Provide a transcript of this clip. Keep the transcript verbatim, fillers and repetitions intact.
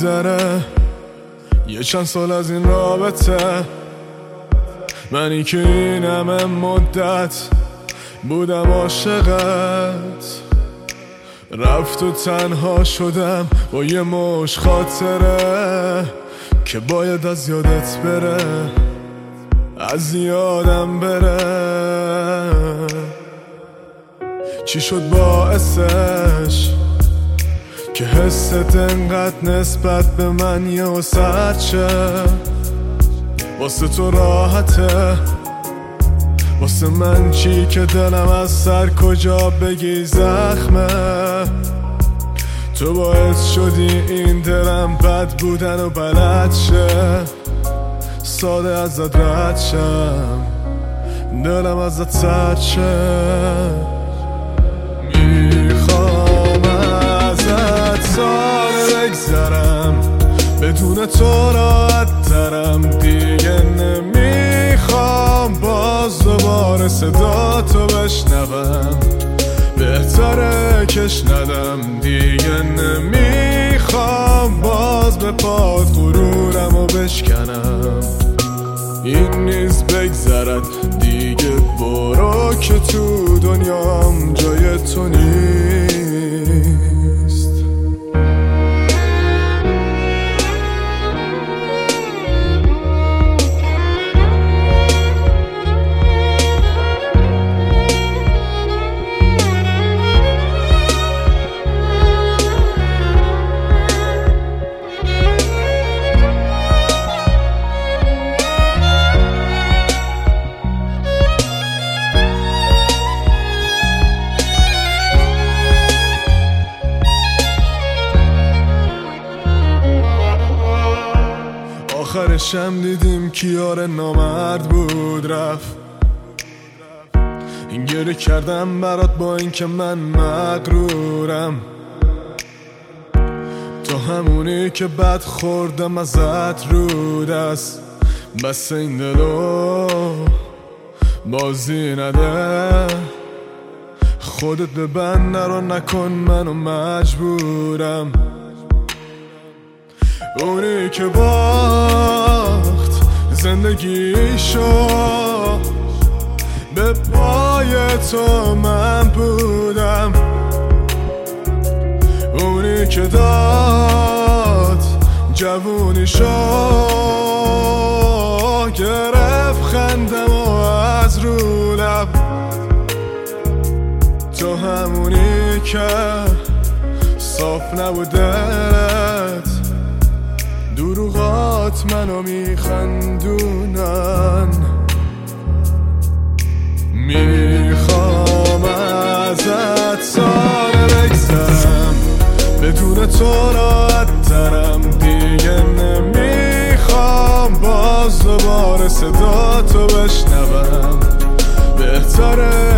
بگذره یه چند سال از این رابطه، منی که این همه مدت بودم عاشقت، رفت و تنها شدم با یه مش خاطره که باید از یادت بره، از یادم بره. چی شد باعثش که حست انقدر نسبت به من یه سرد شه؟ واسه تو راحته، واسه من چی که دلم از سر کجا بگی زخمه؟ تو باعث شدی این دلم بد بودن و بلد شه، ساده ازت رد شم، دلم ازت سرد شه. میخوام ازت ساده بگذرم، بدون تو راحت ترم، دیگه نمیخوام باز دوباره صدا تو بشنوم، بهتره کش ندم، دیگه نمیخوام باز به پاد غرورم و بشکنم. این نیز بگذرد دیگه، برو که تو دنیام جای تو نیست. آخرشم دیدیم کیار نامرد بود رفت، این گره کردم برات با این که من مغرورم، تو همونی که بد خوردم ازت رو دست، بس این دلو بازی نده، خودت ببند نرو نکن منو مجبورم. اونی که باخت زندگیشو به پای تو من بودم، اونی که داد جوونیشو گرفت خندم و از رو لب، تو همونی که صاف نبودت، دروغات منو میخندونن. میخوام ازت ساده بگذرم، بدون تو راحت ترم، دیگه نمیخوام باز دوباره صدا تو بشنوم، بهتره